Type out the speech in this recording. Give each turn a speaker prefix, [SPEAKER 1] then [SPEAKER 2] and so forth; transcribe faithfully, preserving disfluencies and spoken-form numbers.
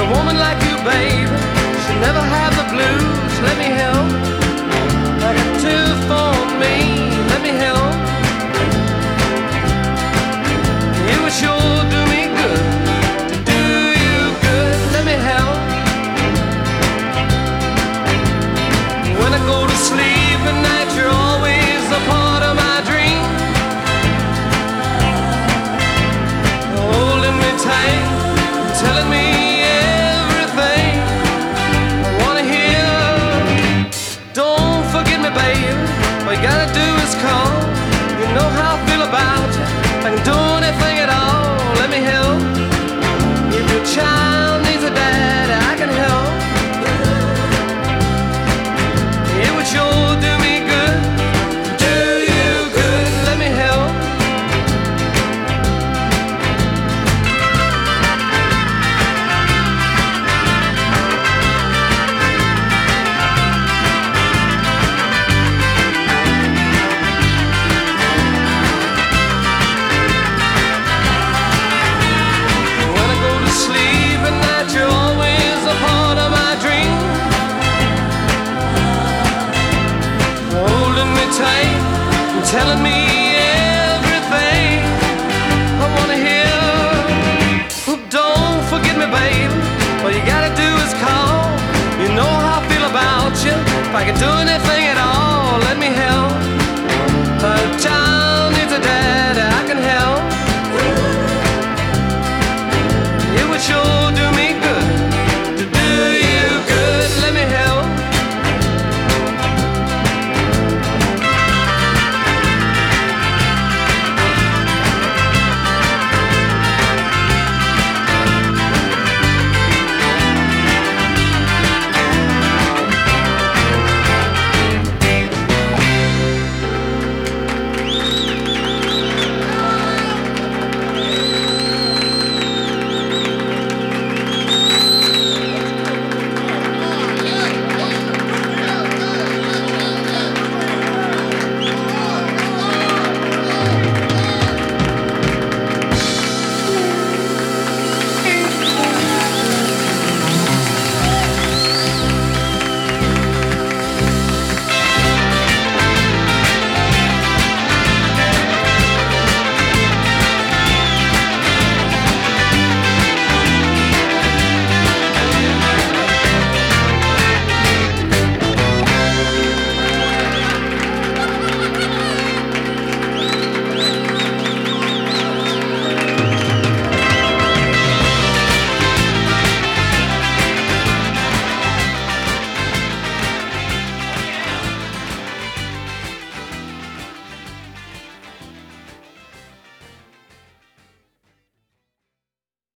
[SPEAKER 1] a woman like you, babe, should never have the blues. Let me help. I got two for me. Let me help. You would sure do me good to do you good. Let me help. When I go to sleep at night, you're always a part of my dream. Holding me tight, telling me everything I wanna hear. Don't forget me, babe. All you gotta do is call. You know how I feel about you. I can do anything at all. Let me help. If your child needs a dad, I can help. It would sure do me good, do you good. Let me help. When I go to sleep at night, you're always a part of my dream. Holding me tight and telling me everything I wanna hear. Oh, don't forget me, babe. All you gotta do is call. You know how I feel about you. If I could do anything